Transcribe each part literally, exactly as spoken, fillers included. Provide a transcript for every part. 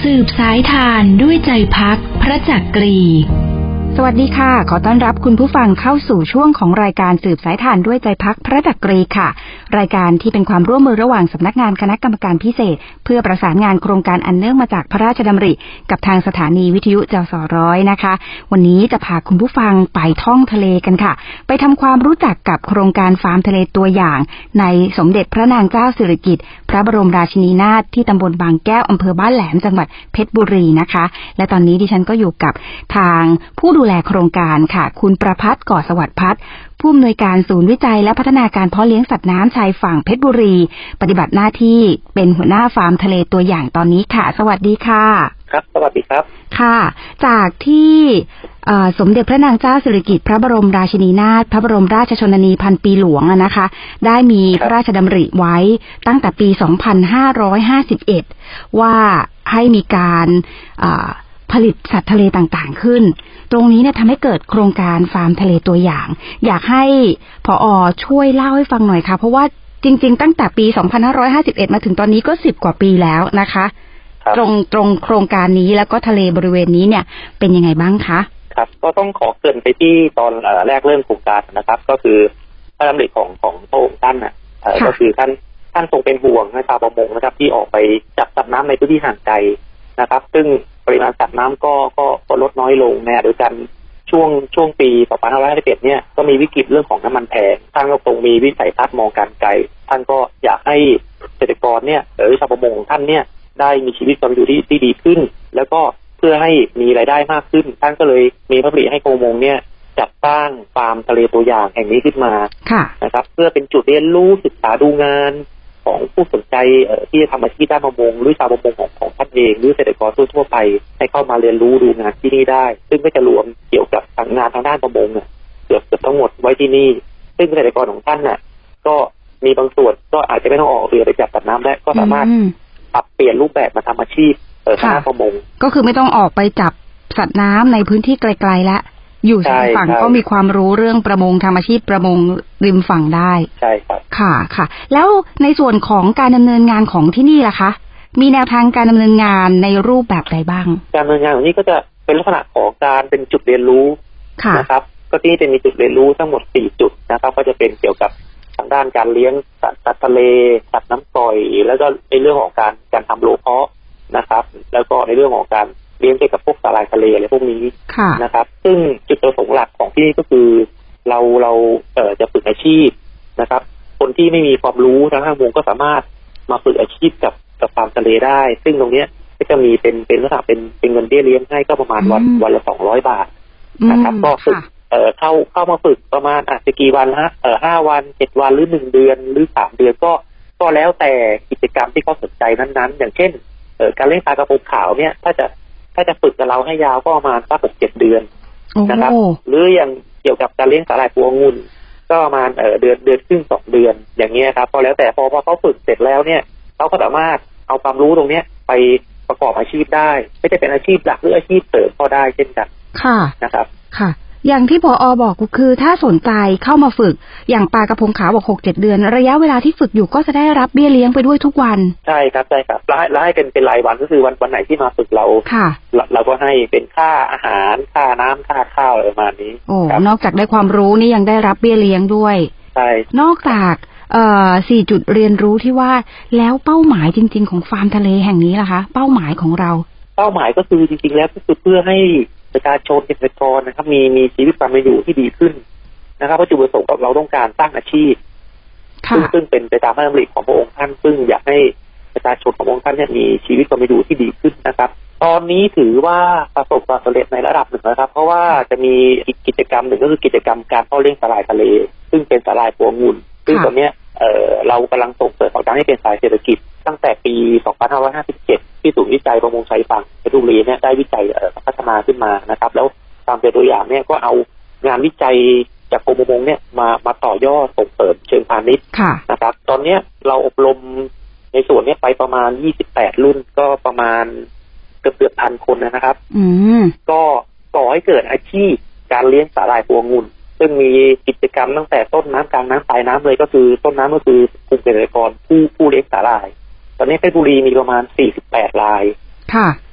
สืบสายทานด้วยใจพักพระจักรีสวัสดีค่ะขอต้อนรับคุณผู้ฟังเข้าสู่ช่วงของรายการสืบสายทานด้วยใจพักพระจักรีค่ะรายการที่เป็นความร่วมมือระหว่างสำนักงานคณะกรรมการพิเศษเพื่อประสานงานโครงการอันเนื่องมาจากพระราชดำริกับทางสถานีวิทยุจสร้อยนะคะวันนี้จะพาคุณผู้ฟังไปท่องทะเลกันค่ะไปทำความรู้จักกับโครงการฟาร์มทะเลตัวอย่างในสมเด็จพระนางเจ้าสิริกิติ์พระบรมราชินีนาถที่ตำบลบางแก้วอำเภอบ้านแหลมจังหวัดเพชรบุรีนะคะและตอนนี้ดิฉันก็อยู่กับทางผู้ดูแลโครงการค่ะคุณประภัสก่อสวัสดิ์พัฒน์ผู้อำนวยการศูนย์วิจัยและพัฒนาการเพาะเลี้ยงสัตว์น้ำชายฝั่งเพชรบุรีปฏิบัติหน้าที่เป็นหัวหน้าฟาร์มทะเลตัวอย่างตอนนี้ค่ะสวัสดีค่ะครับสวัสดีครับค่ะจากที่สมเด็จพระนางเจ้าสิริกิติ์พระบรมราชินีนาถพระบรมราชชนนีพันปีหลวงนะคะได้มีพระราชดำริไว้ตั้งแต่ปีสองพันห้าร้อยห้าสิบเอ็ดว่าให้มีการผลิตสัตว์ทะเลต่างๆขึ้นตรงนี้เนี่ยทำให้เกิดโครงการฟาร์มทะเลตัวอย่างอยากให้ผอ.ช่วยเล่าให้ฟังหน่อยค่ะเพราะว่าจริงๆตั้งแต่ปีสองพันห้าร้อยห้าสิบเอ็ดมาถึงตอนนี้ก็สิบกว่าปีแล้วนะคะตรงตรงโครงการนี้แล้วก็ทะเลบริเวณนี้เนี่ยเป็นยังไงบ้างคะครับก็ต้องขอเกริ่นไปที่ตอนแรกเริ่มโครงการนะครับก็คือพระดำริของของพระองค์ท่านน่ะก็คือท่านท่านทรงเป็นห่วงให้ชาวประมงนะครับที่ออกไปจับสัตว์น้ำในพื้นที่ห่างไกลนะครับซึ่งปริมาณสัตว์น้ำก็ก็ลดน้อยลงแน่โดยกันช่วงช่วงปีสองพันห้าร้อยห้าสิบเอ็ดเนี่ยก็มีวิกฤตเรื่องของน้ำมันแพงท่านก็คงมีวิสัยทัศน์มองการไกลท่านก็อยากให้เกษตรกรเนี่ยหรือชาวประมงท่านเนี่ยได้มีชีวิตความอยู่ที่ที่ดีขึ้นแล้วก็เพื่อให้มีรายได้มากขึ้นท่านก็เลยมีพระดำริให้กรมประมงเนี่ยจัดตั้งฟาร์มทะเลตัวอย่างแห่งนี้ขึ้นมานะครับเพื่อเป็นจุดเรียนรู้ศึกษาดูงานของผู้สนใจที่จะทำอาชีพด้านประมงหรือชาวประมงของของท่านเองหรือเกษตรกรทั่วๆไปให้เข้ามาเรียนรู้ดูงานที่นี่ได้ซึ่งก็จะรวมเกี่ยวกับงานทางด้านประมงเกือบเกือบทั้งหมดไว้ที่นี่ซึ่งเกษตรกรของท่านน่ะก็มีบางส่วนก็อาจจะไม่ต้องออกเรือไปจับสัตว์น้ำและก็สามารถปรับเปลี่ยนรูปแบบมาทำอาชีพทางด้านประมงก็คือไม่ต้องออกไปจับสัตว์น้ำในพื้นที่ไกลๆแล้วอยู่ชายฝั่งก็มีความรู้เรื่องประมงทำอาชีพประมงริมฝั่งได้ใช่ครับค่ะค่ะแล้วในส่วนของการดำเนินงานของที่นี่ล่ะคะมีแนวทางการดำเนินงานในรูปแบบใดบ้างการดำเนินงานของนี้ก็จะเป็นลักษณะของการเป็นจุดเรียนรู้นะครับก็ที่นี่จะมีจุดเรียนรู้ทั้งหมดสี่จุดนะครับก็จะเป็นเกี่ยวกับทางด้านการเลี้ยงสัตว์สัตว์ทะเลสัตว์น้ำปล่อยแล้วก็ในเรื่องของการการทำโลเพาะนะครับแล้วก็ในเรื่องของการเลี้ยงเกี่ยวกับพวกสาหร่ายทะเลอะไรพวกนี้นะครับซึ่งจุดประสงค์หลักของที่นี่ก็คือเราเราเอ่อจะฝึกอาชีพนะครับคนที่ไม่มีความรู้ทางด้านประมงก็สามารถมาฝึกอาชีพกับกับฟาร์มทะเลได้ซึ่งตรงนี้ก็จะมีเป็นเป็นลักษณะเป็นเป็นเงินเบี้ยเลี้ยงให้ก็ประมาณวันวันละสองร้อยบาทนะครับก็ฝึกเอ่อเข้าเข้ามาฝึกประมาณอาจจะกี่วันละเอ่อห้าวันเจ็ดวันหรือหนึ่งเดือนหรือสามเดือนก็ก็แล้วแต่กิจกรรมที่เขาสนใจนั้นๆอย่างเช่นเอ่อการเลี้ยงปลากระพงขาวเนี่ยถ้าจะถ้าจะฝึกกับเราให้ยาวก็ประมาณสักหกเจ็ดเดือนนะครับหรืออย่างเกี่ยวกับการเลี้ยงสาหร่ายพวงองุ่นก็ประมาณเอ่อเดือนเดือนครึ่งสองเดือนอย่างเงี้ยครับก็แล้วแต่พอพอเขาฝึกเสร็จแล้วเนี่ยเขาก็สามารถเอาความรู้ตรงเนี้ยไปประกอบอาชีพได้ไม่ได้เป็นอาชีพหลักหรืออาชีพเสริมก็ได้เช่นกันค่ะนะครับค่ะอย่างที่ผอ.บอกก็คือถ้าสนใจเข้ามาฝึกอย่างปลากระพงขาวบอกหกเจ็ดเดือนระยะเวลาที่ฝึกอยู่ก็จะได้รับเบี้ยเลี้ยงไปด้วยทุกวันใช่ครับใช่ครับแล้วแล้วให้เป็นเป็นรายวันก็คือวันวันไหนที่มาฝึกเราค่ะเราก็ให้เป็นค่าอาหารค่าน้ำค่าข้าวอะไรประมาณนี้โอ้นอกจากได้ความรู้นี่ยังได้รับเบี้ยเลี้ยงด้วยใช่นอกจากเอ่อสี่จุดเรียนรู้ที่ว่าแล้วเป้าหมายจริงๆของฟาร์มทะเลแห่งนี้ล่ะคะเป้าหมายของเราเป้าหมายก็คือจริงๆแล้วก็คือเพื่อให้ประชาชนเกษตรกรนะครับมีมีชีวิตความเป็นอยู่ที่ดีขึ้นนะครับเพราะจุดประสงค์เราต้องการสร้างอาชีพซึ่งซึ่งเป็นไปตามพระดำริของพระองค์ท่านซึ่งอยากให้ประชาชนของพระองค์ท่านเนี่ยมีชีวิตความเป็นอยู่ที่ดีขึ้นนะครับตอนนี้ถือว่าประสบความสำเร็จในระดับหนึ่งนะครับเพราะว่าจะมีอีกกิจกรรมหนึ่งก็คือกิจกรรมการเพาะเลี้ยงสาหร่ายทะเลซึ่งเป็นสาหร่ายพวงองุ่นซึ่งตอนนี้เอ่อเรากำลังส่งเสริมผลักดันให้เป็นสายเศรษฐกิจตั้งแต่ปีสองพันห้าร้อยห้าสิบเจ็ดที่ศูนย์วิจัยประมงชายฝั่งเพชรบุรีเนี่ยได้วิจัยพัฒนาขึ้นมานะครับแล้วตามตัวอย่างเนี่ยก็เอางานวิจัยจากกรมประมงเนี่ยมามาต่อยอดส่งเสริมเชิงพาณิชย์นะครับตอนนี้เราอบรมในส่วนนี้ไปประมาณยี่สิบแปดรุ่นก็ประมาณเกือบเกือบพันคนนะครับก็ก่อให้เกิดอาชีพการเลี้ยงสาหร่ายพวงองุ่นซึ่งมีกิจกรรมตั้งแต่ต้นน้ำกลางน้ำปลายน้ำเลยก็คือต้นน้ำก็คือกลุ่มเกษตรกรผู้ผู้เลี้ยงสาหร่ายตอนนี้เพชรบุรีมีประมาณสี่สิบแปดราย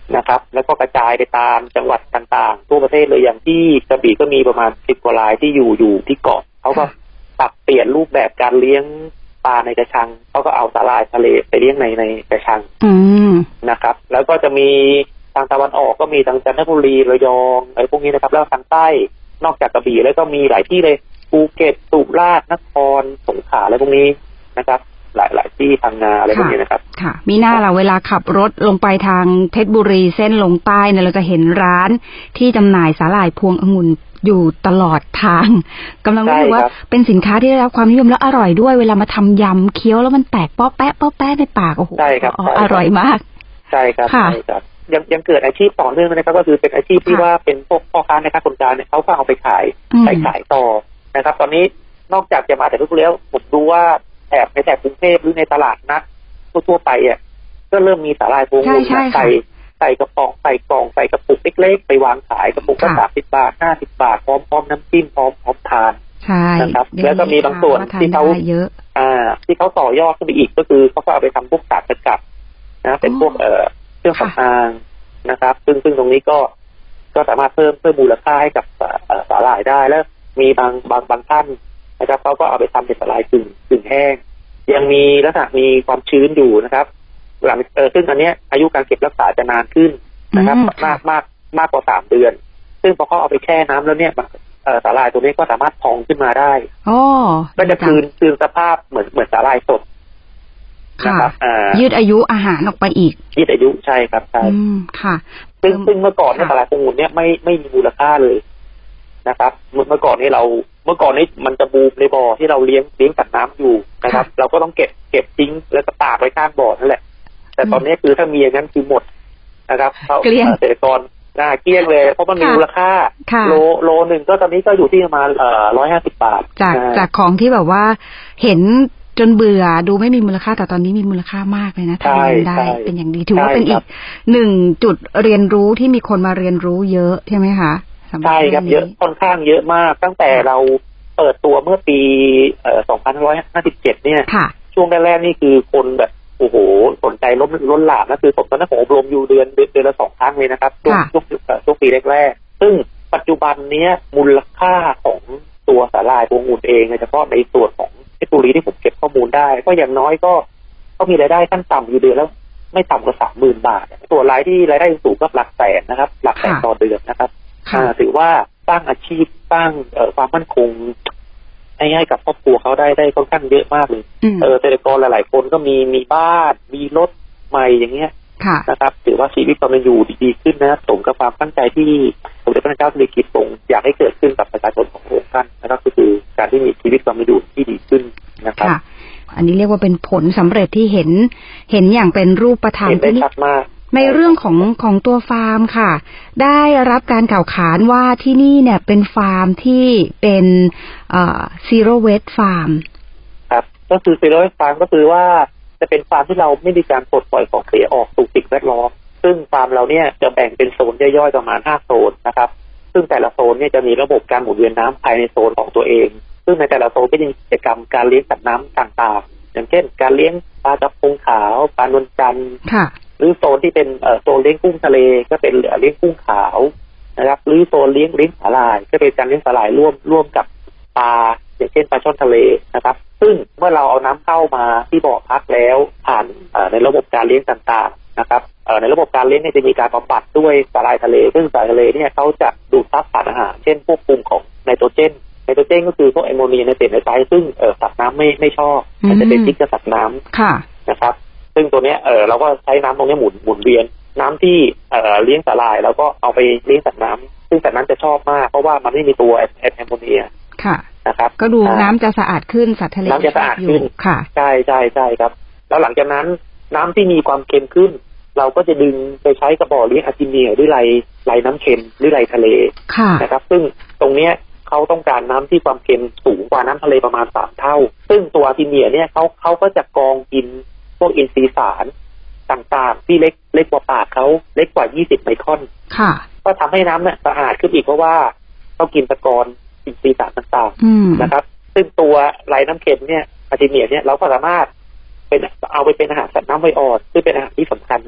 นะครับแล้วก็กระจายไปตามจังหวัดต่างๆทั่วประเทศเลยอย่างที่กระบี่ก็มีประมาณสิบกว่ารายที่อยู่อยู่ที่เกาะเขาก็ปรับเปลี่ยนรูปแบบการเลี้ยงปลาในกระชังเขาก็เอาสาหร่ายทะเลไปเลี้ยงในในกระชังนะครับแล้วก็จะมีทางตะวันออกก็มีทางจันทบุรีระยองอะไรพวกนี้นะครับแล้วทางใต้นอกจากกระบี่แล้วก็มีหลายที่เลยภูเก็ตสุราษฎร์นครสงขลาอะไรพวกนี้นะครับหลายหลายที่พังงาอะไรพวกนี้นะครับค่ะมีหน้าเราเวลาขับรถลงไปทางเพชรบุรีเส้นลงใต้เนี่ยเราจะเห็นร้านที่จำหน่ายสาหร่ายพวงองุ่นอยู่ตลอดทางกำลังรู้สึกว่าเป็นสินค้าที่ได้รับความนิยมและอร่อยด้วยเวลามาทำยำเคี้ยวแล้วมันแตกป๊อแป๊ะป๊อแป๊ะในปากโอ้โหอร่อยมากใช่ครับใช่ครับยังยังเกิดอาชีพต่อเนื่องนะครับก็คือเป็นอาชีพที่ว่าเป็นพวกพ่อค้าในค้าคนกลางเนี่ยเขาก็เอาไปขายไปขายต่อนะครับตอนนี้นอกจากจะมาแต่ลูกเลี้ยวผมดูว่าแถบในแถบกรุงเทพหรือในตลาดนัดทั่วไปอ่ะก็เริ่มมีสาหร่ายพวงองุ่นใส่ใส่กระป๋องใส่กล่องใส่กระปุกเล็กๆไปวางขายกระปุกก็สามสิบบาทห้าสิบบาทพร้อมพร้อมน้ำจิ้มพร้อมพร้อมทานนะครับแล้วก็มีบางส่วนที่เขาอ่าที่เขาต่อยอดขึ้นไปอีกก็คือเขาก็เอาไปทำพวกสารสกัดนะเป็นพวกเอ่อเครื่องสำอางนะครับซึ่งซึ่งตรงนี้ก็ก็สามารถเพิ่มเพิ่มมูลค่าให้กับสาหร่ายได้แล้วมีบางบางบางท่านนะครับเขาก็เอาไปทำเป็นสาหร่ายกึ่งกึ่งแห้งยังมีลักษณะมีความชื้นอยู่นะครับหลังเออซึ่งอันนี้อายุการเก็บรักษาจะนานขึ้นนะครับมากมากมากกว่าสามเดือนซึ่งพอเขาเอาไปแช่น้ำแล้วเนี่ยสาหร่ายตัวนี้ก็สามารถพองขึ้นมาได้ก็จะคืนคืนสภาพเหมือนเหมือนสาหร่ายสดนะครับยืดอายุอาหารออกไปอีกยืดอายุใช่ครับใช่ค่ะซึ่งซึ่งเมื่อก่อนเนี่ยสาหร่ายพวงองุ่นเนี่ยไม่ไม่มีมูลค่าเลยนะครับเมื่อก่อนนี้เราเมื่อก่อนนี้มันจะบูมในบ่อที่เราเลี้ยงเลี้ยงสัตว์น้ำอยู่นะครับเราก็ต้องเก็บเก็บทิ้งแล้วก็ตากไว้ข้างบ่อนั่นแหละแต่ตอนนี้คือถ้ามีอย่างนั้นคือหมดนะครับเขาเกษตรกรน่าเกลี้ยงเลยเพราะมันมีมูลค่าโลโลหนึ่งก็ตอนนี้ก็อยู่ที่ประมาณเอ่อร้อยห้าสิบบาทจากจากของที่แบบว่าเห็นจนเบื่อดูไม่มีมูลค่าแต่ตอนนี้มีมูลค่ามากเลยนะถ้าเรียนได้เป็นอย่างดีถือว่าเป็นอีกหนึ่งจุดเรียนรู้ที่มีคนมาเรียนรู้เยอะใช่ไหมคะใช่ครับเยอะค่อนข้างเยอะมากตั้งแต่เราเปิดตัวเมื่อปีเอ่อสองพันห้าร้อยห้าสิบเจ็ดเนี่ยช่วงแรกๆนี่คือคนแบบโอ้โหสนใจล้นล้นหลามนะคือผมตอนนั้นผมอบรมอยู่เดือนเดือนละสองครั้งเลยนะครับช่วงช่วงช่วงปีแรกๆซึ่งปัจจุบันนี้มูลค่าของตัวสาหร่ายพวงองุ่นเองเฉพาะในส่วนของเพชรบุรีที่ผมเก็บข้อมูลได้ก็อย่างน้อยก็ก็มีรายได้ขั้นต่ำอยู่เดือนแล้วไม่ต่ำกว่าสามหมื่นบาทตัวรายที่รายได้สูงก็หลักแสนนะครับหลักแสนต่อเดือนนะครับถือว่าสร้างอาชีพสร้างความมั่นคงให้ให้กับครอบครัวเขาได้ได้ค่อนข้างเยอะมากเลยเออเกษตรกรหลายๆคนก็มีมีบ้านมีรถใหม่อย่างเงี้ยนะครับถือว่าชีวิตความเป็นอยู่ดีขึ้นนะสมกับความตั้งใจที่สมเด็จพระเจ้าสิริกิติ์ทรงอยากให้เกิดขึ้นกับประชาชนของพระองค์ท่านนะครับก็คือการที่มีชีวิตความเป็นอยู่ที่ดีขึ้นนะครับอันนี้เรียกว่าเป็นผลสำเร็จที่เห็นเห็นอย่างเป็นรูปธรรมที่ชัดมากในเรื่องของของตัวฟาร์มค่ะได้รับการกล่าวขานว่าที่นี่เนี่ยเป็นฟาร์มที่เป็นเอ่อ zero waste farm ครับก็คือ zero waste farm ก็คือว่าจะเป็นฟาร์มที่เราไม่มีการปลดปล่อยของเสียออกสู่สิ่งแวดล้อมซึ่งฟาร์มเราเนี่ยจะแบ่งเป็นโซนย่อยๆประมาณห้าโซนนะครับซึ่งแต่ละโซนเนี่ยจะมีระบบการหมุนเวียนน้ำภายในโซนของตัวเองซึ่งในแต่ละโซนก็จะมีกิจกรรมการเลี้ยงสัตว์น้ำต่างๆอย่างเช่นการเลี้ยงปลากระพงขาวปลานวลจันทร์หรือโซนที่เป็นเอ่อโซนเลี้ยงกุ้งทะเลก็เป็นเลี้ยงกุ้งขาวนะครับหรือโซนเลี้ยงเลี้ยงสาหร่ายก็เป็นการเลี้ยงสาหร่ายร่วมร่วมกับปลาอย่างเช่นปลาช่อนทะเลนะครับซึ่งเมื่อเราเอาน้ำเข้ามาที่บ่อพักแล้วผ่านในระบบการเลี้ยงต่างๆนะครับในระบบการเลี้ยงเนี่ยจะมีการบำบัดด้วยสาหร่ายทะเลซึ่งสาหร่ายทะเลเนี่ยเขาจะดูดซับสารอาหารเช่นพวกกลุ่มของไนโตรเจนไนโตรเจนก็คือพวกแอมโมเนียไนเตรตไนไตรท์ซึ่งสัตว์น้ำไม่ไม่ชอบมันจะเป็นพิษกับสัตว์น้ำนะครับซึ่งตัวเนี้ยเออเราก็ใช้น้ำตรงนี้หมุนหมุนเวียนน้ำที่เอ่อเลี้ยงสาหร่ายแล้วก็เอาไปเลี้ยงสัตว์น้ำซึ่งสัตว์น้ำจะชอบมากเพราะว่ามันไม่มีตัวแอมโมเนียค่ะนะครับก็ดูน้ำจะสะอาดขึ้นสัตว์ทะเลน้ำจะสะอาดขึ้นค่ะใช่ใช่ใช่ครับแล้วหลังจากนั้นน้ำที่มีความเค็มขึ้นเราก็จะดึงไปใช้กระบอกเลี้ยงอะร์จิเนียหรือไหลไหลน้ำเค็มหรือไหลทะเลนะครับซึ่งตรงเนี้ยเขาต้องการน้ำที่ความเค็มสูงกว่าน้ำทะเลประมาณสามเท่าซึ่งตัวอะร์จิเนียเนี่ยเขาเขาก็จะกรองกินพวกอินทรีย์สารต่างๆที่เล็กเล็กกว่าปากเขาเล็กกว่ายี่สิบไมครอนค่ะก็ทำให้น้ำเนี่ยสะอาดขึ้นอีกเพราะว่าเขากินตะกอนอินทรีย์สารต่างๆนะครับซึ่งตัวไหลน้ำเค็มเนี่ยอะร์จิเนียเนี่ยเราก็สามารถเป็นเอาไปเป็นอาหารสัตว์น้ำไวอ่อนซึ่งเป็นอาหารที่สำคัญมากใน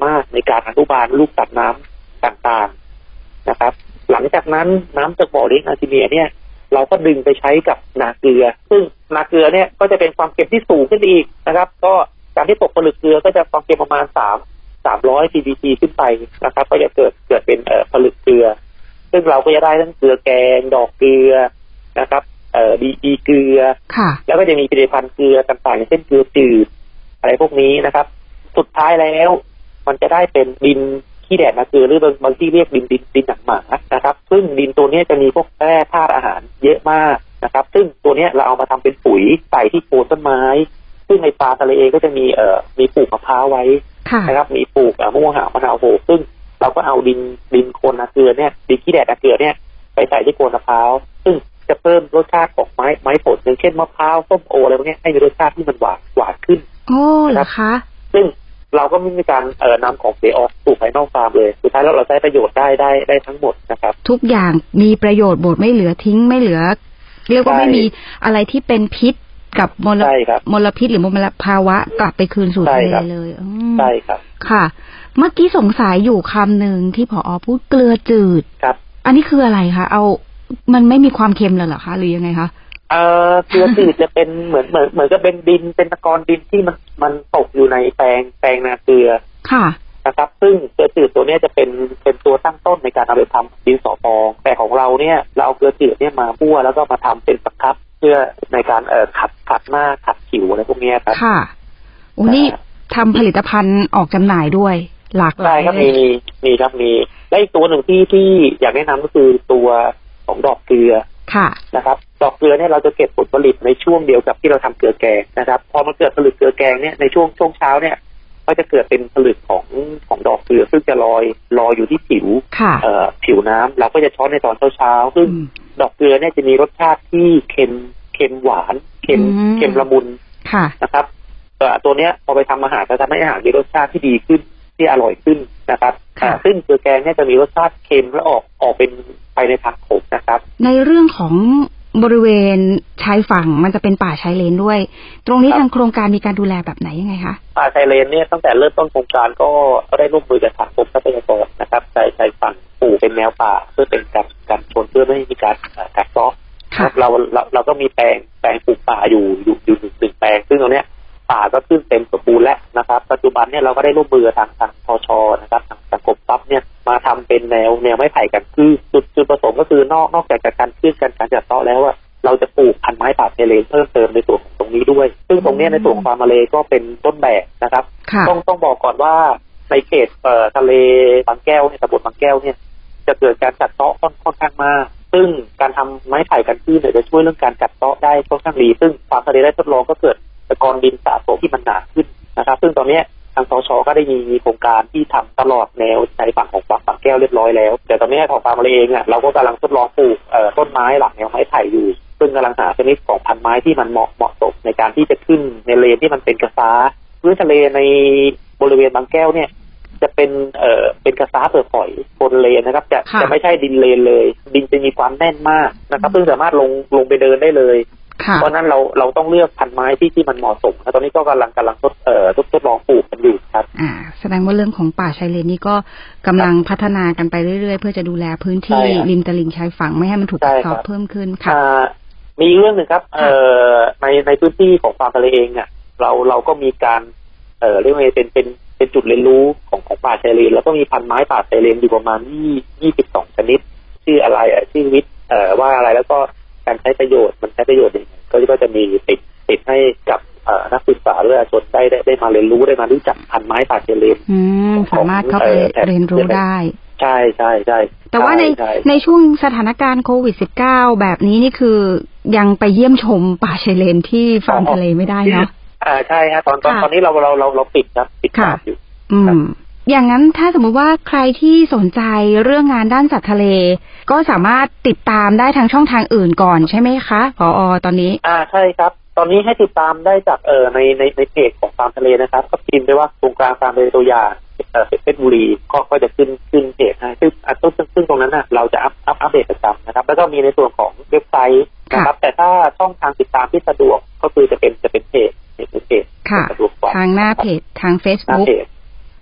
การอนุบาลลูกสัตว์น้ำต่างๆนะครับหลังจากนั้นน้ำจากบ่อเลี้ยงอาร์เทเมียเนี่ยเราก็ดึงไปใช้กับนาเกลือซึ่งนาเกลือเนี่ยก็จะเป็นความเค็มที่สูงขึ้นอีกนะครับก็การที่ตกผลึกเกลือก็จะความเค็มประมาณสาม สามร้อย พี พี ที ขึ้นไปนะครับก็จะเกิดเกิดเป็นเอ่อผลึกเกลือซึ่งเราก็จะได้ทั้งเกลือแกงดอกเกลือนะครับเอ่อดีอีเกลือแล้วก็จะมีผลิตภัณฑ์เกลือต่างๆอย่างเช่นเกลือจืดอะไรพวกนี้นะครับสุดท้ายแล้วมันจะได้เป็นดินขี้แดดนาเกลือหรือบางที่เรียกดินดินดินหนังหมานะครับซึ่งดินตัวนี้จะมีพวกแร่ธาตุอาหารเยอะมากนะครับซึ่งตัวนี้เราเอามาทำเป็นปุ๋ยใส่ที่โคนต้นไม้ซึ่งในป่าทะเลเองก็จะมีเอ่อมีปลูกมะพร้าวไว้นะครับมีปลูกมะม่วงหาวมะนาวโหซึ่งเราก็เอาดินดินโคนนาเกลือเนี่ยดินขี้แดดนาเกลือเนี่ยไปใส่ที่โคนมะพร้าวซึ่งจะเพิ่มรสชาติของไม้ไม้ผลอย่างเช่นมะพร้าวส้มโออะไรพวกนี้ให้มีรสชาติที่มันหวานหวานขึ้นโอ้เหรอคะซึ่งเราก็ไม่มีการเอ่อนำของเสียออกสู่ภายนอกฟาร์มเลยสุดท้ายแล้วเราใช้ประโยชน์ได้ได้ได้ทั้งหมดนะครับทุกอย่างมีประโยชน์หมดไม่เหลือทิ้งไม่เหลือเรียกว่าไม่มีอะไรที่เป็นพิษกับมลมลพิษหรือมลภาวะกลับไปคืนสู่ทะเลเลยใช่ครับค่ะเมื่อกี้สงสัยอยู่คำหนึ่งที่ผอ.พูดเกลือจืดครับอันนี้คืออะไรคะเอามันไม่มีความเค็มเลยเหรอคะหรือยังไงคะเอ่อเกลือจืดจะเป็นเหมือนเหมือนเหมือนกับเป็นดินเป็นตะกอนดินที่มันมันตกอยู่ในแปลงแปลงนาเกลือค่ะนะครับซึ่งเกลือจืดตัวนี้จะเป็นเป็นตัวตั้งต้นในการเอาไปทำดินสอพองแต่ของเราเนี่ยเราเอาเกลือจืดเนี่ยมาคั่วแล้วก็มาทำเป็นสครับเพื่อในการเอ่อขัดขัดหน้าขัดผิวอะไรพวกนี้ครับค่ะโอ้นี่ทำผลิตภัณฑ์ออกจำหน่ายด้วยหลากหลายใช่ครับมีมีครับมีและอีกตัวหนึ่งที่ที่อยากแนะนำก็คือตัวของดอกเกลือค่ะนะครับดอกเกลือเนี่ยเราจะเก็บผลผลิตในช่วงเดียวกับที่เราทำเกลือแกงนะครับพอมันเกิดผลึกเกลือแกงเนี่ยในช่วงช่วงเช้าเนี่ยก็จะเกิดเป็นผลึกของของดอกเกลือซึ่งจะลอยลอยอยู่ที่ผิวเอ่อผิวน้ำเราก็จะช้อนในตอนเช้าเช้าซึ่งดอกเกลือเนี่ยจะมีรสชาติที่เค็มเค็มหวานเค็มเค็มละมุนนะครับตัวเนี้ยพอไปทำอาหารจะทำให้อาหารมีรสชาติที่ดีขึ้นที่อร่อยขึ้นนะครับซึ่งเกลือแกงเนี่ยจะมีรสชาติเค็มและออกออกเป็นไปในทางขมนะครับในเรื่องของบริเวณชายฝั่งมันจะเป็นป่าชายเลนด้วยตรงนี้ทางโครงการมีการดูแลแบบไหนยังไงคะป่าชายเลนเนี่ยตั้งแต่เริ่มต้นโครงการก็ได้ร่วมมือกับทางกรมทรัพยากรนะครับชายชายฝั่งปลูกเป็นแนวป่าเพื่อเป็นการการชนเพื่อไม่ให้มีการกัดเซาะเราเราเราก็มีแปลงแปลงปลูกป่าอยู่อยู่อยู่หนึ่งแปลงซึ่งตรงเนี้ยป่าก็ขึ้นเต็มสมบูรณ์แล้วนะครับปัจจุบันเนี่ยเราก็ได้ร่วมมือทางทางทช.นะครับทางทางกรมทรัพย์เนี่ยมาทำเป็นแนวแนวไม้ไผ่กันคือจุดจุดประสงค์ก็คือนอกนอกจากการขึ้นการการจัดเซาะแล้วว่าเราจะปลูกพันธุ์ไม้ป่าชายเลนเพิ่มเติมในส่วนของตรงนี้ด้วยซึ่งตรงนี้ในส่วนของฟาร์มทะเลก็เป็นต้นแบบนะครับต้องต้องบอกก่อนว่าในเขตเอ่อทะเลบางแก้วเนี่ยตำบลบางแก้วเนี่ยจะเกิดการจัดเซาะค่อนค่อนข้างมากซึ่งการทำไม้ไผ่กันขึ้นเนี่ยจะช่วยเรื่องการจัดเซาะได้ค่อนข้างดีซึ่งฟาร์มทะเลได้ทดลองก็เกิดตะกอนดินสะสมที่มันหนาขึ้นนะครับซึ่งตอนนี้ทางสช.ก็ได้มีโครงการที่ทำตลอดแนวชายฝั่งของบางแก้วเรียบร้อยแล้วแต่ตอนนี้ของฟาร์มทะเลเองอ่ะเราก็กำลังทดลองปลูกเอ่อต้นไม้หลังแนวไม้ไผ่อยู่ซึ่งกำลังหาชนิดของพันธุ์ไม้ที่มันเหมาะเหมาะสมในการที่จะขึ้นในเลนที่มันเป็นกระซ้าพื้นทะเลในบริเวณบางแก้วเนี่ยจะเป็นเอ่อเป็นกระซ้าเปิดปล่อยบนเลนนะครับจะจะไม่ใช่ดินเลนเลยดินจะมีความแน่นมากนะครับซึ่งสามารถลงลงไปเดินได้เลยเพราะนั้นเราเราต้องเลือกพันธุ์ไม้ที่ที่มันเหมาะสมแล้วตอนนี้ก็กำลังกำลังทดเอ่อทดทดลองปลูกกันอยู่ครับอ่าแสดงว่าเรื่องของป่าชายเลนนี่ก็กำลังพัฒนากันไปเรื่อยๆเพื่อจะดูแลพื้นที่ริมตลิ่งชายฝั่งไม่ให้มันถูกกัดเซาะเพิ่มขึ้นค่ะมีเรื่องหนึ่งครับเอ่อในในพื้นที่ของฟาร์มทะเลเองอ่ะเราเราก็มีการเอ่อเรียกว่าเป็นเป็นเป็นจุดเรียนรู้ของของป่าชายเลนแล้วก็มีพันธุ์ไม้ป่าชายเลนอยู่ประมาณยี่สิบสองชนิดชื่ออะไรอ่ะชื่อวิทย์เอ่อว่าอะไรแล้วก็การใช้ประโยชน์มันใช้ประโยชน์ยังไงก็ก็จะมีติดติดให้กับนักศึกษาหรือประชาชนได้ได้ได้มาเรียนรู้ได้มารู้จักพันธุ์ไม้ป่าชายเลนสามารถเข้าไปเรียนรู้ได้ใช่ใช่ใช่แต่ว่าในในช่วงสถานการณ์โควิด สิบเก้า แบบนี้นี่คือยังไปเยี่ยมชมป่าชายเลนที่ฟาร์มทะเลไม่ได้เนาะอ่าใช่ฮะตอนตอนตอนนี้เราเราเราเราปิดครับปิดอยู่อืมอย่างนั้นถ้าสมมุติว่าใครที่สนใจเรื่องงานด้านสัตว์ทะเลก็สามารถติดตามได้ทางช่องทางอื่นก่อนใช่ไหมคะผอ.ตอนนี้อ่าใช่ครับตอนนี้ให้ติดตามได้จากเอ่อในในในเพจของฟาร์มทะเลนะครับก็พิมพ์ไปว่าโครงการฟาร์มทะเลตัวอย่างเอ่อเพชรบุรีก็ก็จะขึ้นขึ้นเพจให้ซึ่งอ่ะซึ่งซึ่งตรงนั้นน่ะเราจะอัพอัพอัปเดตประจำนะครับแล้วก็มีในส่วนของเว็บไซต์นะครับแต่ถ้าช่องทางติดตามที่สะดวกก็คือจะเป็นจะเป็นเพจเพจเพจทางหน้าเพจทาง Facebook ใ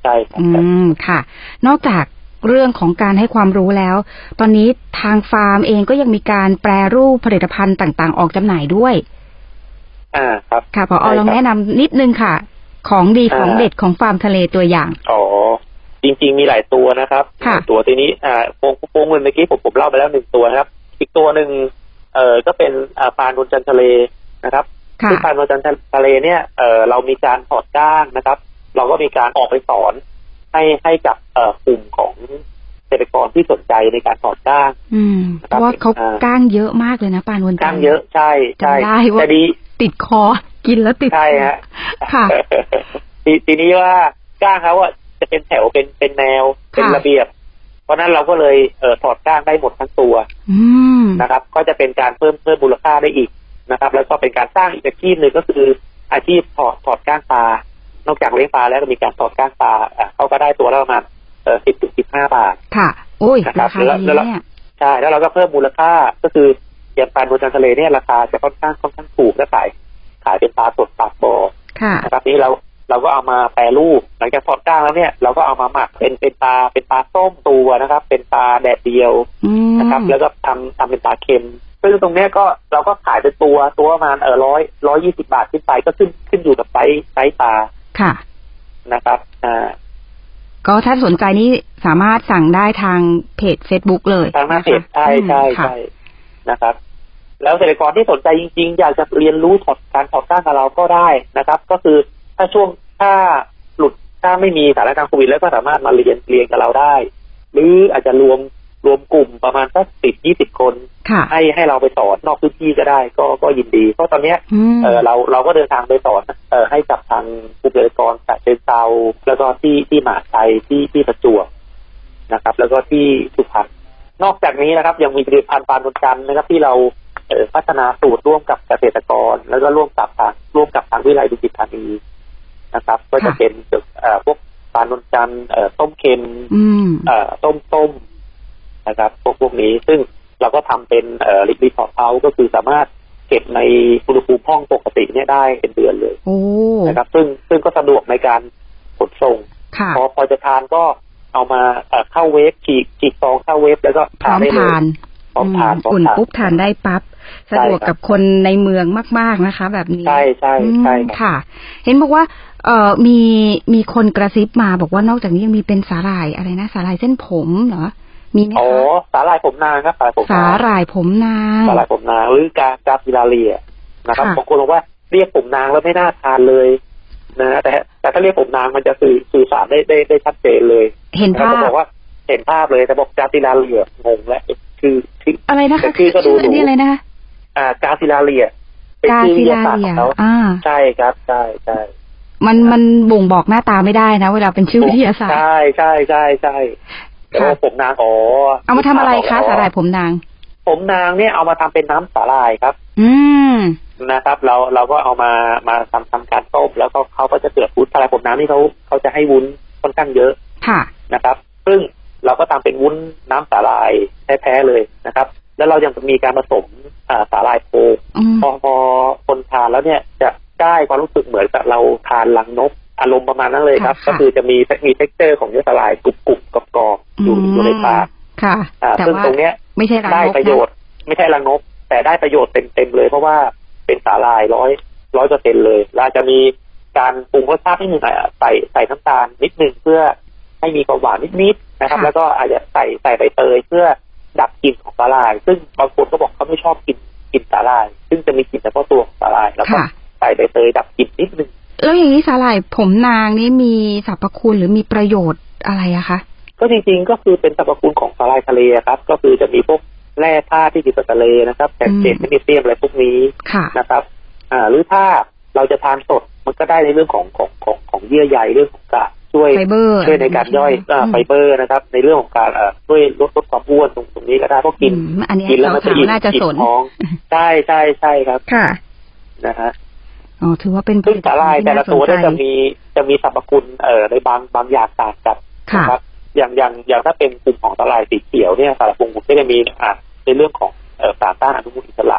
ใช่ครับอืมค่ะนอกจากเรื่องของการให้ความรู้แล้วตอนนี้ทางฟาร์มเองก็ยังมีการแปรรูปผลิตภัณฑ์ต่างๆออกจำหน่ายด้วยอ่าครับค่ะผอลองแนะนำนิดนึงค่ะของดีของเด็ดของฟาร์มทะเลตัวอย่างอ๋อจริงๆมีหลายตัวนะครับตัวทีนี้อ่าโป่งโป่งเงินเมื่อกี้ผมผมเล่าไปแล้วหนึ่งตัวนะครับอีกตัวหนึ่งเอ่อก็เป็นอ่าปลานวลจันทร์ทะเลนะครับที่ปลานวลจันทร์ทะเลเนี่ยเอ่อเรามีการถอดก้างนะครับเราก็มีการออกไปสอนให้ให้กับเอ่อกลุ่มของเกษตรกรที่สนใจในการถอดก้างอืมเพราะว่าเขาก้างเยอะมากเลยนะปลานวลจันทร์ก้างเยอะใช่ใช่แต่ดีติดคอกินแล้วติดใช่ฮะค่ะทีทีนี้ว่าก้างเขาอ่ะจะเป็นแถวเป็นเป็นแนวเป็นระเบียบเพราะนั้นเราก็เลยเอ่อถอดก้างได้หมดทั้งตัวนะครับก็จะเป็นการเพิ่มเพิ่มมูลค่าได้อีกนะครับแล้วก็เป็นการสร้างอีกอาชีพหนึ่งก็คืออาชีพถอดถอดก้างปลานอกจากเลี้ยงปลาแล้วก็มีการถอดก้างปลาเขาก็ได้ตัวละประมาณเอ่อสิบถึงสิบห้าบาทค่ะโอ้ยราคาดีเนี่ยใช่แล้วเราก็เพิ่มมูลค่าก็คืออย่างปลาบนทะเลเนี่ยราคาจะค่อนข้างค่อนข้างถูกและขายขายเป็นปลาสดปลาบ่อนะครับนี้เราเราก็เอามาแปรรูปหลังจากถอดก้างแล้วเนี่ยเราก็เอามาหมักเป็นเป็นปลาเป็นปลาส้มตัวนะครับเป็นปลาแดดเดียวนะครับแล้วก็ทำทำเป็นปลาเค็มซึ่งตรงนี้ก็เราก็ขายเป็นตัวตัวประมาณเออร้อยร้อยยี่สิบบาทขึ้นไปก็ขึ้นขึ้นอยู่กับไซส์ไซส์ปลาค่ะนะครับอ่าก็ถ้าสนใจนี่สามารถสั่งได้ทางเพจ Facebook เลยทางหน้าเพจใช่ใช่ใช่นะครับแล้วเกษตรกรที่สนใจจริงๆอยากจะเรียนรู้ถอดการถอดก้างกับเราก็ได้นะครับก็คือถ้าช่วงถ้าหลุดถ้าไม่มีสถานการณ์โควิดแล้วก็สามารถมาเรียนเรียนกับเราได้หรืออาจจะรวมรวมกลุ่มประมาณสักสิบยี่สิบคนให้ให้เราไปสอนนอกพื้นที่ก็ได้ก็ก็ยินดีเพราะตอนนี้เออเราเราก็เดินทางไปสอนเออให้กับทางผู้เกษตรกรจากเชียงเทราแล้วก็ที่ที่มหาชัยที่ที่ประจวบนะครับแล้วก็ที่สุพรรณนอกจากนี้นะครับยังมีผลิตภัณฑ์ปลานวลจันทร์นะครับที่เราเอ่อพัฒนาสูตรร่วมกับเกษตรกรแล้วก็ร่วมกับทางร่วมกับทางวิทยาลัยดุสิตธานีนะครับก็จะเป็นเอ่อพวกปลานวลจันทร์เอ่อต้มเค็มเอ่อต้มต้มนะครับพวกพวกนี้ซึ่งเราก็ทำเป็นเอ่อลิควิดพอร์ตเฮาส์ก็คือสามารถเก็บในอุณหภูมิห้องปกติเนี่ยได้เป็นเดือนเลยนะครับซึ่งซึ่งก็สะดวกในการขนส่งพอพอจะทานก็เอามาเข้าเวฟฉีกฉีกซองเข้าเวฟแล้วก็ทานได้เลยพร้อมทานอุ่นปุ๊บทานได้ปั๊บสะดวกกับคนในเมืองมากๆนะคะแบบนี้ใช่ใช่ใช่ค่ะเห็นบอกว่าเอ่อมีมีคนกระซิบมาบอกว่านอกจากนี้ยังมีเป็นสาหร่ายอะไรนะสาหร่ายเส้นผมเหรอมีไหมคะอ๋อสาหร่ายผมนางครับสาหร่ายผมสาหร่ายผมนางสาหร่ายผมนางหรือกากาฟิลาเรียนะครับบางคนบอกว่าเรียกผมนางแล้วไม่น่าทานเลยนะแต่แต่ถ้าเรียกผมนางมันจะสื่อสื่อสารได้ได้ได้ชัดเจนเลยเห็นภาพบอกว่าเห็นภาพเลยแต่บอกกาฟิลาเรียงงแล้วคือคืออะไรนะคะคือก็ดูดูนี่อะไรนะคะอ่ากาฟิลาเรียเป็นชื่อวิทยาศาสตร์ของเขาใช่ครับใช่ใช่มันมันบ่งบอกหน้าตาไม่ได้นะเวลาเป็นชื่อวิทยาศาสตร์ใช่ใช่ใช่ใช่แต่ว่าผมนางอ๋อเอามาทำอะไรคะสาหร่ายผมนางผมนางเนี่ยเอามาทำเป็นน้ำสาหร่ายครับอืมนะครับเราเราก็เอามามาทำทำการต้มแล้วก็เขาก็จะเกิดวุ้นสาหร่ายผมนางนี่เขาเขาจะให้วุ้นค่อนข้างเยอะค่ะนะครับซึ่งเราก็ทำเป็นวุ้นน้ำสาหร่ายแท้ๆเลยนะครับแล้วเรายังมีการผสมอ่าสาหร่ายโคพอพอคนทานแล้วเนี่ยจะได้ความรู้สึกเหมือนกับเราทานรังนกอารมณ์ประมาณนั้นเลยครับก็คือจะมีมีเท็กเจอร์ของเนื้อสาหร่ายกรุบกรุบกรอบกรอบอยู่อยู่ในปากค่ะซึ่งตรงเนี้ยไม่ใช่รังนกได้ประโยชน์ไม่ใช่รังนกแต่ได้ประโยชน์เต็มเต็มเลยเพราะว่าเป็นสาหร่ายร้อยร้อยเปอร์เซ็นต์เลยเราจะมีการปรุงรสชาตินิดนึงใส่ใส่น้ำตาลนิดนึงเพื่อให้มีความหวานนิดๆนะครับแล้วก็อาจจะใส่ใส่ใบเตยเพื่อดับกลิ่นของสาหร่ายซึ่งบางคนก็บอกเขาไม่ชอบกินกลิ่นสาหร่ายซึ่งจะมีกลิ่นเฉพาะตัวของสาหร่ายแล้วก็ใส่ใบเตยดับกลิ่นนิดนึงแล้วอย่างนี้สาหร่ายผมนางนี่มีสรรพคุณหรือมีประโยชน์อะไรอะคะก็จริงๆก็คือเป็นสรรพคุณของสาหร่ายทะเลครับก็คือจะมีพวกแร่ธาตุที่อยู่ในทะเลนะครับแคลเซียมแมกนีเซียมอะไรพวกนี้นะครับอ่าหรือถ้าเราจะทานสดมันก็ได้ในเรื่องของของของของเยื่อใยเรื่องของการช่วยช่วยในการย่อยไฟเบอร์นะครับในเรื่องของการเอ่อช่วยลดลดความอ้วนตรงตรงนี้ก็ได้เพราะกินกินแล้วมันจะอิ่มอิ่มท้องใช่ใช่ใช่ครับค่ะนะฮะอ๋อถือว่าเป็นซึ่งสาหร่ายแต่ละตัวเนี่ยจะมีจะมีสรรพคุณเอ่อในบางบางอย่างต่างกันนะครับอย่างอย่างอย่างถ้าเป็นกลุ่มของสาหร่ายสีเขียวเนี่ยสารพงศ์ก็จะมีอ่าในเรื่องของเอ่อสารต้านอนุมูลอิสระ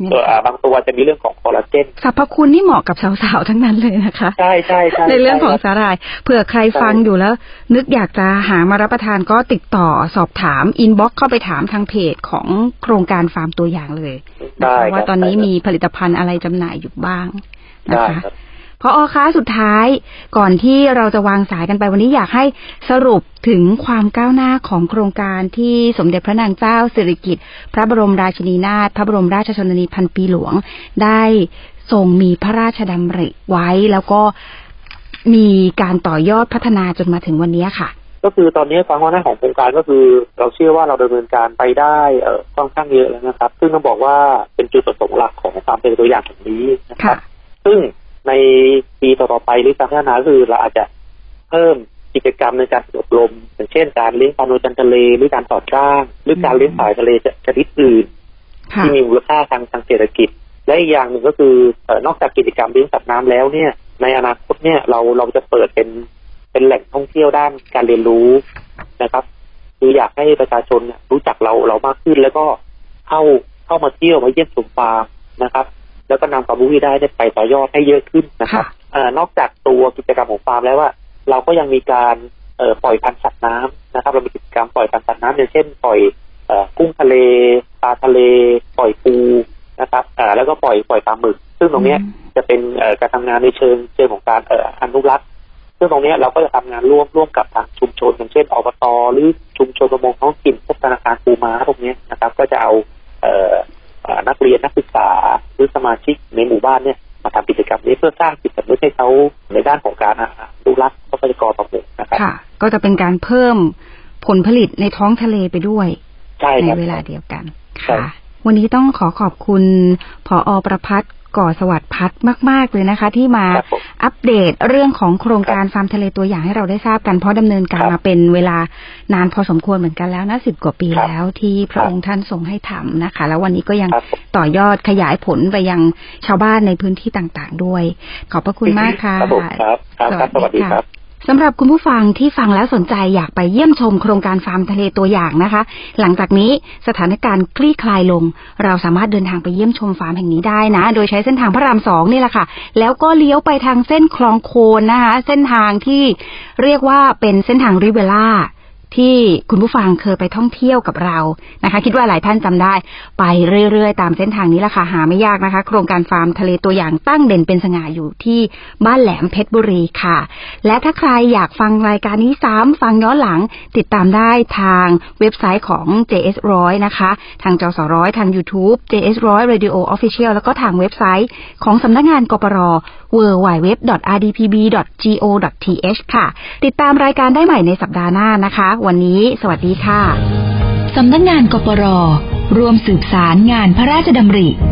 ตัวบางตัวจะมีเรื่องของคอลลาเจนสรรพคุณนี่เหมาะกับสาวๆทั้งนั้นเลยนะคะใช่ใช่ใช่ในเรื่องของสาหร่ายเผื่อใครฟังอยู่แล้วนึกอยากจะหามารับประทานก็ติดต่อสอบถามอินบ็อกซ์เข้าไปถามทางเพจของโครงการฟาร์มตัวอย่างเลยนะคะว่าตอนนี้มีผลิตภัณฑ์อะไรจำหน่ายอยู่บ้างนะคะพอคะสุดท้ายก่อนที่เราจะวางสายกันไปวันนี้อยากให้สรุปถึงความก้าวหน้าของโครงการที่สมเด็จพระนางเจ้าสิริกิติ์พระบรมราชินีนาถพระบรมราชชนนีพันปีหลวงได้ทรงมีพระราชดำริไว้แล้วก็มีการต่อยอดพัฒนาจนมาถึงวันนี้ค่ะก็คือตอนนี้ความก้าวหน้าของโครงการก็คือเราเชื่อว่าเราดำเนินการไปได้เอ่อค่อนข้างเยอะแล้วนะครับซึ่งต้องบอกว่าเป็นจุดประสงค์หลักของความเป็นตัวอย่างแบบนี้นะครับซึ่งในปีต่อๆไปหรือการพัฒนาคือเราอาจจะเพิ่มกิจกรรมในการอบรมอย่างเช่นการเลี้ยงปลาโนจันทะเลหรือการต่อจ้างหรือการเลี้ยงสายทะเลชนิดอื่นที่มีมูลค่าทางทางเศรษฐกิจและอีกอย่างหนึ่งก็คือเอ่อนอกจากกิจกรรมเลี้ยงสัตว์น้ำแล้วเนี่ยในอนาคตเนี่ยเราเราจะเปิดเป็นเป็นแหล่งท่องเที่ยวด้านการเรียนรู้นะครับคืออยากให้ประชาชนรู้จักเราเรามากขึ้นแล้วก็เข้าเข้ามาเที่ยวมาเยี่ยมชมฟาร์มนะครับแล้วก็นำความรู้ที่ได้ไปต่อยอดให้เยอะขึ้นนะครับนอกจากตัวกิจกรรมของฟาร์มแล้วว่าเราก็ยังมีการปล่อยพันธุ์สัตว์น้ำนะครับเรามีกิจกรรมปล่อยพันธุ์สัตว์น้ำอย่างเช่นปล่อยกุ้งทะเลปลาทะเลปล่อยปูนะครับแล้วก็ปล่อยปล่อยปลาหมึกซึ่งตรงนี้จะเป็นการทำงานในเชิงเชิงของการอนุรักษ์ซึ่งตรงนี้เราก็จะทำงานร่วมร่วมกับทางชุมชนอย่างเช่นอบต.หรือชุมชนประมงท้องถิ่นพวกธนาคารปูม้าตรงนี้นะครับก็จะเอานักเรียนนักศึกษาหรือสมาชิกในหมู่บ้านเนี่ยมาทำกิจกรรมนี้เพื่อสร้างจิตสำนึกให้เขาในด้านของการอนุรักษ์ทรัพยากรประมงนะครับค่ะก็จะเป็นการเพิ่มผลผลิตในท้องทะเลไปด้วยในเวลาเดียวกันค่ะวันนี้ต้องขอขอบคุณผอ.ประภัสก่อสวัสดิ์พัฒน์มากๆเลยนะคะที่มาอัปเดตเรื่องของโครงการฟาร์มทะเลตัวอย่างให้เราได้ทราบกันเพราะดำเนินการมาเป็นเวลานานพอสมควรเหมือนกันแล้วนะสิบกว่าปีแล้วที่พระองค์ท่านทรงให้ทำนะคะแล้ววันนี้ก็ยังต่อยอดขยายผลไปยังชาวบ้านในพื้นที่ต่างๆด้วยขอบพระคุณมากค่ะสวัสดีครับสำหรับคุณผู้ฟังที่ฟังแล้วสนใจอยากไปเยี่ยมชมโครงการฟาร์มทะเลตัวอย่างนะคะหลังจากนี้สถานการณ์คลี่คลายลงเราสามารถเดินทางไปเยี่ยมชมฟาร์มแห่งนี้ได้นะโดยใช้เส้นทางพระรามสองนี่แหละค่ะแล้วก็เลี้ยวไปทางเส้นคลองโคนนะคะเส้นทางที่เรียกว่าเป็นเส้นทางริเวล่าที่คุณผู้ฟังเคยไปท่องเที่ยวกับเรานะคะคิดว่าหลายท่านจำได้ไปเรื่อยๆตามเส้นทางนี้แหละค่ะหาไม่ยากนะคะโครงการฟาร์มทะเลตัวอย่างตั้งเด่นเป็นสง่าอยู่ที่บ้านแหลมเพชรบุรีค่ะและถ้าใครอยากฟังรายการนี้ซ้ำฟังย้อนหลังติดตามได้ทางเว็บไซต์ของ เจ เอส หนึ่งร้อยนะคะทางจสร้อยทาง YouTube เจ เอส หนึ่งร้อย Radio Official แล้วก็ทางเว็บไซต์ของสำนักงานกปร ดับเบิลยู ดับเบิลยู ดับเบิลยู ดอท อาร์ ดี พี บี ดอท จี โอ ดอท ที เอช ค่ะติดตามรายการได้ใหม่ในสัปดาห์หน้านะคะวันนี้สวัสดีค่ะสำนักงานกปร.ร่วมสืบสารงานพระราชดำริ